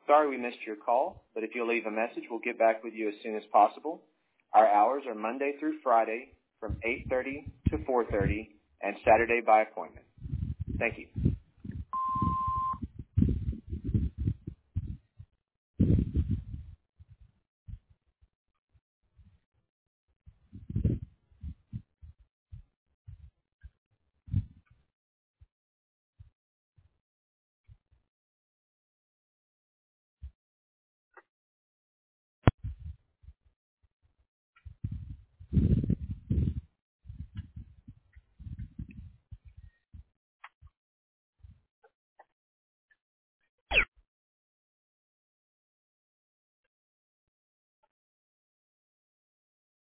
Sorry we missed your call, but if you'll leave a message, we'll get back with you as soon as possible. Our hours are Monday through Friday from 8:30 to 4:30 and Saturday by appointment. Thank you.